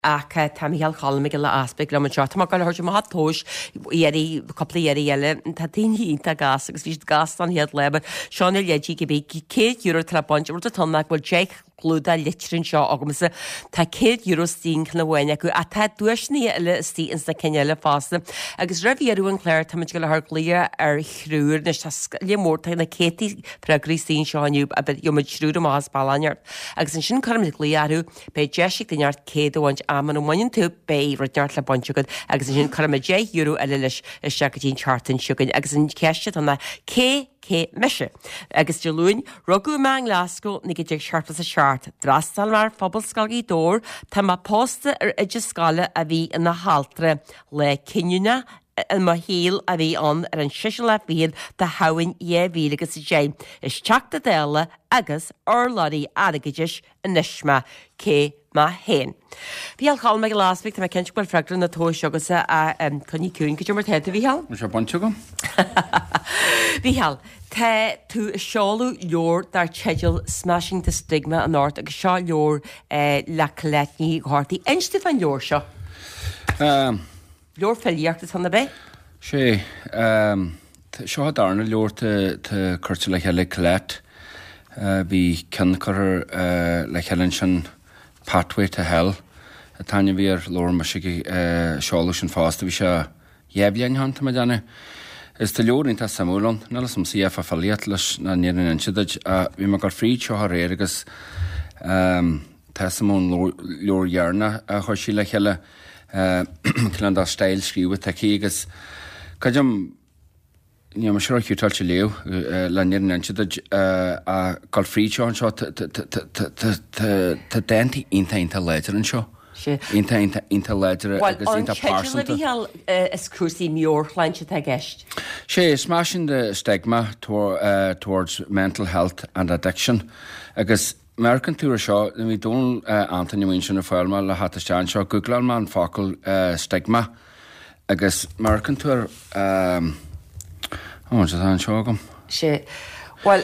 ach tamíal chalmig le aspect le man seart má gal horte má tóis éí coppla éí eile tá daoine gas agus bhí gas an head lebe seánna lédí go bhí €100 tra bont ru a tonnach bhil Jake glúda litrin seo agamasa tá €100 stín na bhhaine acu a tá dúisnaí eile tí ins na ceile fásta agus rahíarú an chléir tá go leth glia ar chrúr na lemórta na cétí preagrístín seániu a bit jo srúd más bailaineart agus an sin chum líarú be deisiigh daart céadhaint aman ó mainin tú bé runeart le bontegad agus an sin chum €10 eile leis seatín chartan siúgain agus an ceiste anna cé meise. Agus de lún, rugú me an Glasgow nig ag seartlas a seart. Drastal mar fphobal scailgaí dór, tá má pósta ar idir scala a bhí in na haltre le cinúna an má híal a bhí an ar an siise le bhíad de hain éhí agus i dé. Is teachta déile agus orlaí agaidir in nisma cé má hen. Bhí al chaáil me go lásvic tá cinint bhil fregran na tóis agus a chuní cún go mar tead a bhíhall? Mu sé bonte go? Bhíhall, tá tú seáú leor dar teidir Smashing the Stigma an áirt agus seo leor le coléitní hátaí. Einste fan leor seo? Leor fellíochtta sanna bé? sé seo darna leor chuirte le heile coléit bhí ceanchar le cheann sin Pathway to Hell a taine bhí ar leor mar seála sin fásta bhí se dhéblion hananta me déanna. Is tá leorín tá samúlan, na som CF a fallíat leis na nían insideid a bhí mar gur fríd seo réir agus tá samún leorhearna a chuir sí le cheile clan dá steil scríú taí agus caidim ní mar seirciútáil se léo le nían insideid a gáil fríd seo an seo tá déntaí inta léidir an seo. Inta leidir agus inta pársanta. Well, is cuasaí meorchleinte a gceist. Sé Smashing the Stigma towards mental health and addiction. Agus American túra seo, bhí dún Anthony Winchon a fáilma le hatasteán seo, Googlean man focail stigma. Agus American túr se an seo gom. Sé, well,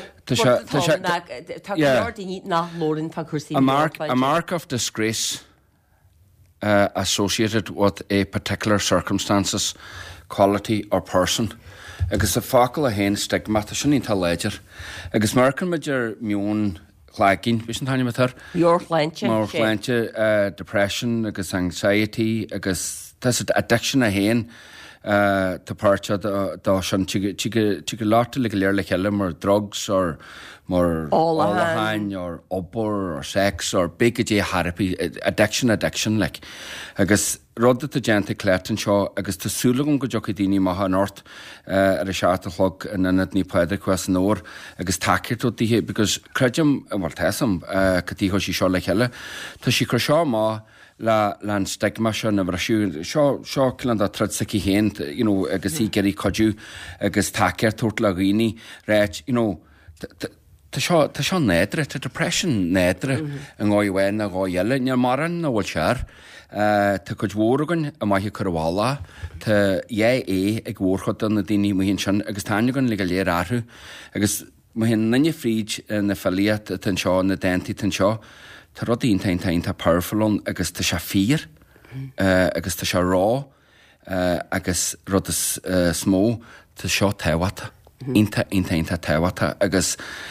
a mark of disgrace associated with a particular circumstances, quality or person. Agus a focail a hen stigma tá sin ínta léidir. Agus marcan meidir miún chláigín, bhí sin taine matar? Meorchleinte, depression, agus anxiety, agus addiction a hen tá páirte dá sin tí go láta le léir le cheile mar drugs or mar álahain or obair or sex or big therapy, addiction like. Agus rud a genta cléirtan seo agus tásúlagum go jocha daoine maithe an ort ar a seaartalog in inad ní peidir chuas an óir agus takeir tú dtí because creidim bhil teasam catí chu sí seo le cheile tá sí chu seo má le stigma seo na bhrisiú seo cinan a trid sací héin agus í geirí codú agus takeir tuairt le rií réit Tá seo nédre, tá depression nédre an gáhhain a gáhéile ne maran na bhfuil sear tá chud mhóragan a maithe chuhála tá ag mhórchad an na daoine mohíonn sin agus táinegan le go léir áthú agus mohíonn nanne fríd na fallíad tan seo na déntaí tan seo tá rodíon tá powerfulón agus tá se fír agus tá se rá agus rud is smó tá seo tehata inta tehata agus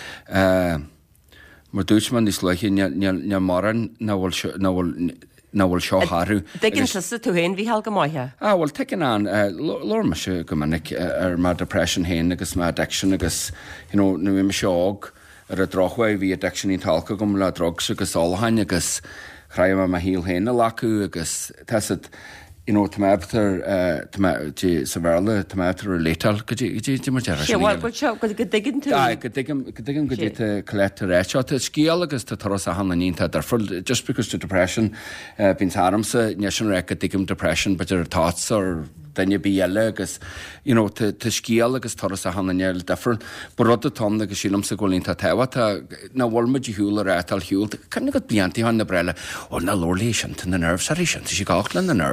mar dúisman is leiche ne maran na bhfuil seo háú. Dginn sa tú héin bhí hall go maithe? Bhfuil tean an lorma se go minic ar má depression héin agus má addiction agus na bhí me seág ar a drochhaid bhí addiction í talca gom le drogs agus álahain agus chraim a híal héna lacu agus tead tomatar sa bhela tomatar létal go dtí mar deire. Go diggin tú? Go diggin go dtí colétar réiteo. Tá scíal agus tá toras a hanna nínta dar full just because to depression bín táramsa ne sin ré go diggim depression but ar thoughts or danne bí eile agus tá scíal agus toras a hanna neil defar brod a tom agus sílam sa ggólínta teha na bhfuilmaid hiúil a rétal hiúil. Canna go blianttí han na breile ó na lorlí sin na nervs a sin sí gáchlan na nervs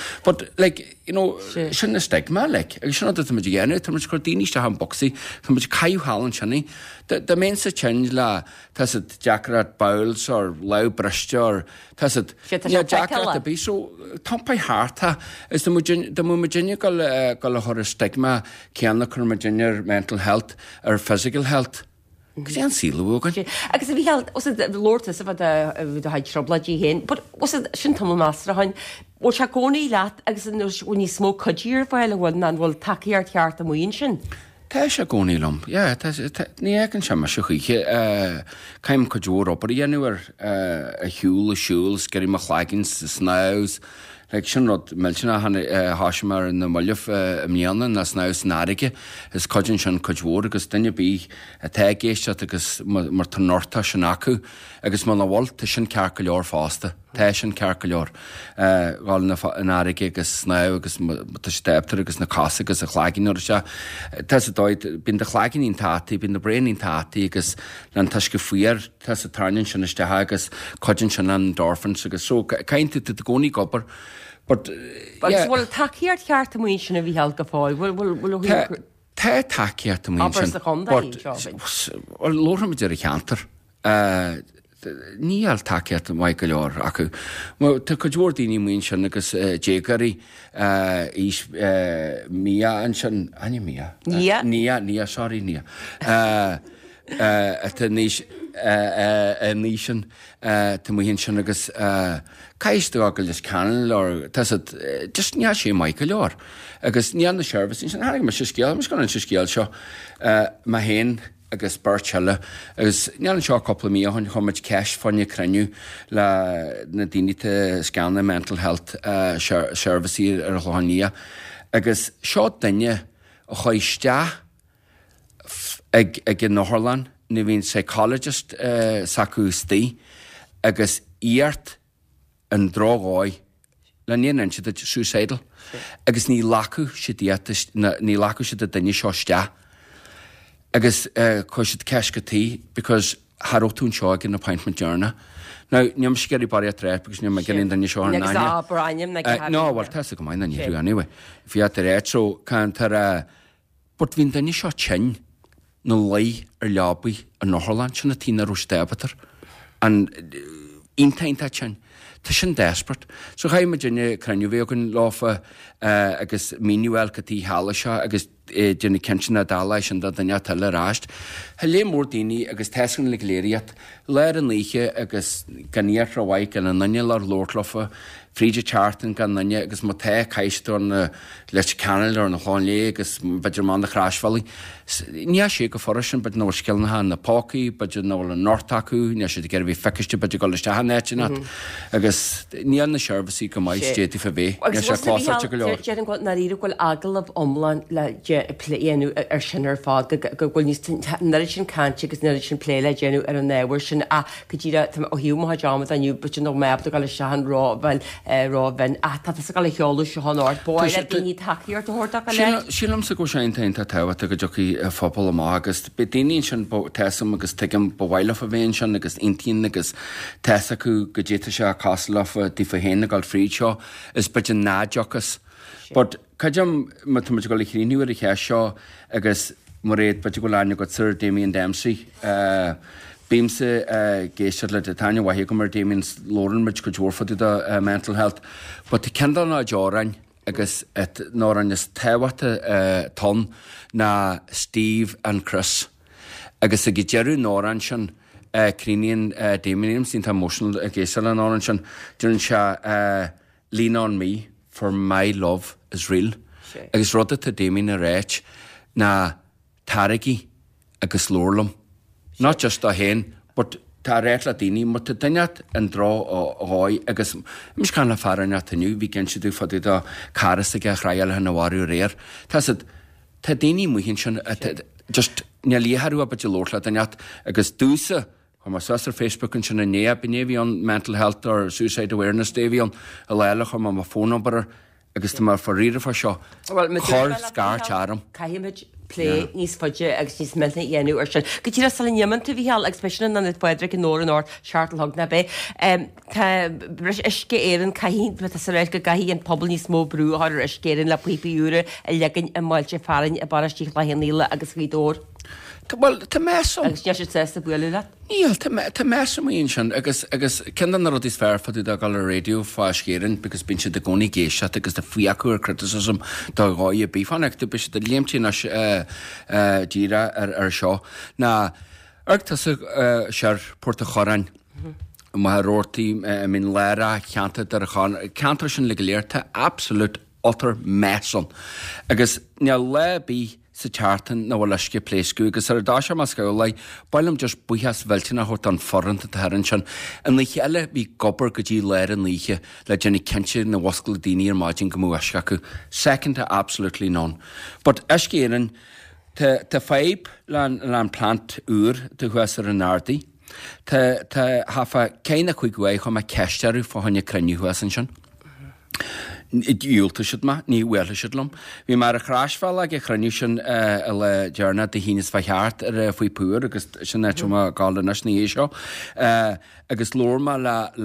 But sin stigma sin dat me génne tá cordíiste ha boxí tá caiú hálan sinna de men sa change le tá Jackrat Bowles or le breiste or tá Jackrat a bí so tampa háta is de mu Virginia go le chor stigma ceanna chu Virginia mental health or physical health. Cos an síú gan. Agus bhí os Lortas a bheit haid trobladí hen, but was sin tam mástra hain ó se gcónaí leat agus ní smó codíir bhile bhil an bhfuil takeíart teart a muon sin. Tá se gcónaí lom, ní an se me se chuiche caiim codúr op dhéanúar a hiúil a siúils geir mar chhlaigins sa snás. Sin rod millna háisiar na muileh mníanana na sná náige is codin sin codhór agus duine bí a tegéiste agus mar tá norta sin acu agus má na bhil tá sin cear go leor fásta. Tá sin cear go leor gáil na náige agus sná agus steptar agus na casa agus a chlágin se Tá dóid bin de chlágin ín tátaí, bin na brein ín tátaí agus le tuis go fuiar tá a tarnin sin istethe agus codin sin an dorfan agus so caiinte de gcónaí gobar. Bhfuil takeíart cheart mí sin a bhí heal go fáil bhfuil Tá takeíart mí lóra idir a cheantar níall takeíart mai go leor acu. Tá go dúir daoine mún sin agus dégarí ís mí an sin ní sáí ní. Nísin tá hén sin agus caiiste agil is canal or just ní sé mai go leor. Agus ní an na service sin haig me se scéal, mas gan an se scéal seo má héin agus burtseile agus ní an seo coppla mí chun chuid ceis fanne creniu le na daoine scanna mental health serviceí ar chláníí agus seo daine a chuiste ag in Northern ni bhín psychologist sacústí agus íart an drágáid le níon si suicidal agus ní lacu si ní lacu si a daine seoiste agus chu si ceis gotí because Haró tún seo gin appointment journey. Now, níam si geirí barí a tref, because níam gilín daine seo an náine. No, well, tá go main na níú anyway. Fi a réit, so can tar but bhín daine seo tsin na lei ar leabaí an Northland sin na tína rústebatar an intainta tsin. Tá sin desperate. So chaim me dinne creniu bhé an láfa agus mínuel gotí hála seo agus dinne kensin na dála sin da daine tal ráist. Ha lé mór daoine agus tesan le léiriad leir an líche agus ganíar ra bhaid gan an nanne ar lóirlofa Fríide chartan gan nanne agus má te caiistú an leis canal ar na cháinlé agus beidir má na chrásfalí. Ní sé go forsin bud nó skillnathe na pácaí, beidir nó an nortaú, ní sé gur bhí feiciiste beidir go leiste neitna agus ní an na serviceí go maiid stéti fa bhé. Jean go na íidir goil agalh omlan le léanú ar sin ar fád go bhfuil ní sin canti agus ne sin pléile genú ar an néhhair sin a go dtíra ó hiúmá deama aniu bute nó mebda go le sean rábhail rábhain a tá sa gal cheolú se hánáir báile daoine takeíart thuirta le. Sílam sa go sé taonnta tah go joí fphobal am agus be daoíonn sin team agus tuigem bhhaile a bhéon sin agus intíon agus te acu go déta se cálafa tí fa héna gáil fríd seo is beidir náideachas. But caidem tu go le chéníúir a che seo agus mar réad beidir go láine go Sir Damien Dempsey Bímsa géiste le taine wahí go mar Damien Lauren muid go dúorfaú a mental health, but tá cean ná deárain agus ná an is tehata ton na Steve and Chris agus a go dearú náran sin críníon Damien sin tá emotional a géiste le náran sin dúann se Lean on Me for My Love is Real. Agus rudda tá Damien a réit na tarigi agus lórlam. Not just a hen, but tá réit le daoine mar tá daineat an drá áid agus mis can le fearna taniu, bhí gin si dú fadú a caras a chráil na bhharú réir. Tá daoine muhinn sin just ne líharú a beidir lór le daineat agus dúsa mar sas ar Facebook an sin na néa bhí an mental health or suicide awareness day an a leile chu má phone number agus tá mar faríre fa seo chóir scar tearm. Caiimiid play níos fudge agus níos milna dhéanú ar sin. Go tíra sal Yemen tú bhíal expression na net poedra in nóir an áir seartlthg na bé. Tá bris isce éan caihín me sa réil go gaihí an pobl níos mó brú ar iscéan le puipiúre a legan a máilte farin a baristí le héíile agus bhídór. Well, tá mesom. Agus neis sé buú le? Níl, tá mesom íon sin, agus cean na rud is fear fadú a gal a radio fáiscéan, because bin se de gcónaí géisiat agus de fiacuir criticism dá gáí a bífanach, tu bis de léimtí na díra ar seo. Na, tá sear Porta Chorain, má róirtaí min léra cheanta ar a cheantar sin le léirta absolút utter mesom. Agus ne le bí sa teartan na bhfuil leisce pléisciú, agus ar dáise mas go le bailm just buchas bhiltina hort an forranta taran sin, an líche eile bhí gobar go dtí léir an líche le Jenny Kinche na wascail daoine ar maidin go mú acu. Second to absolutely none. But escéan tá féib le plant úr de chuas ar an nádaí, tá hafa céine chuig gwaith chum a ceistearú fáhanne creniu chuas an sin. Dúilta siad ma, ní bhfuil siad lom. Bhí mar a chráisfáil a chraniú sin le dearna de hínas bheart ar faoi púr, agus sin netúma gála nas ní seo. Agus lórma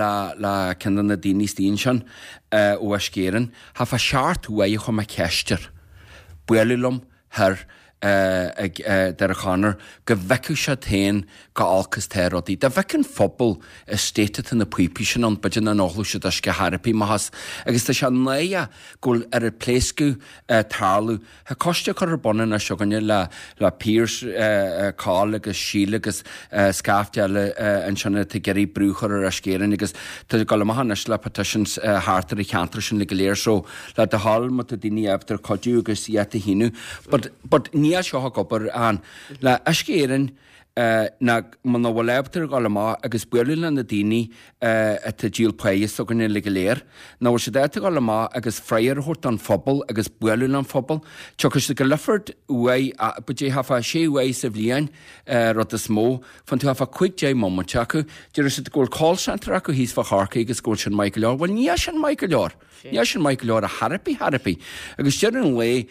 le cean na daoine stíon sin ó ascéan, ha fa seart uaidh chum a ceistear. Buililum thar dar a chanar go bheiceú se tain go álcas térodí. Da bhecin fphobal stéite in na puipi sin an bidin an áhlú se as go harapí mahas. Agus tá se néia gúil ar a pléiscú tálú. Ha coiste chu ar bonan a seoganne le pírs cáil agus síle agus scafteile an sinna te geirí brúchar ar a scéan agus tá go mahanas le petitions hátar i cheantar sin le go léir so le de hall mat a daoine ebtar codú agus iata hínu. But níl seo gobar an le ascéan na man na bhfuilebtar gála má agus buirlinn na daoine a tá díal país so gan le go léir. Na bhfuil sé déta gála má agus freiar thuirt an phobal agus buirlinn an phobal. Tuchas go liford uai budé hafa sé uai sa bhliain rud is mó fan tú hafa cuig dé moment acu. Dúir sé go call center acu hís fa Harcaí agus go sin Michael Leor. Well ní sin Michael Leor. Ní sin Michael Leor a harapí. Agus dear an lé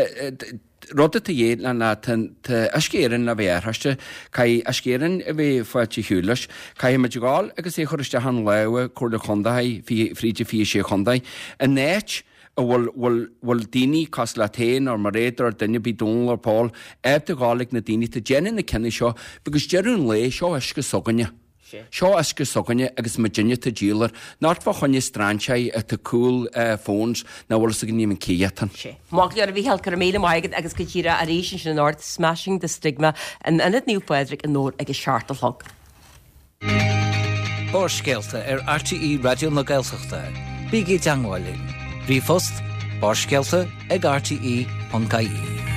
Rodda ta dhéad na ascéan na bhéarthaiste, cai ascéan a bhí fáilte hiúlas, cai me gáil agus é chuiriste an leha chuir le chundaid fríide fi sé chundaid. A néit a bhfuil daoine cos le tain ar mar réidir ar duine bí dún ar Paul, eb de gálaigh na daoine tá déanana na cinna seo, agus dear an lé seo isce soganne. Seo asca soganne agus Virginia ta dílar, nárt fa chunne strandseid a tá cool phones na bhfuil sa gníim cíatan. Mágli ar a bhí hel car méle maigad agus go tíra a rééis sin North Smashing the Stigma an inad níú Poedric an nóir agus seartalthg. Bórscéalta ar RTE Radio na Gaeltachta. Bígí teangáilín. Brí fust, bórscéalta ag RTE.ie.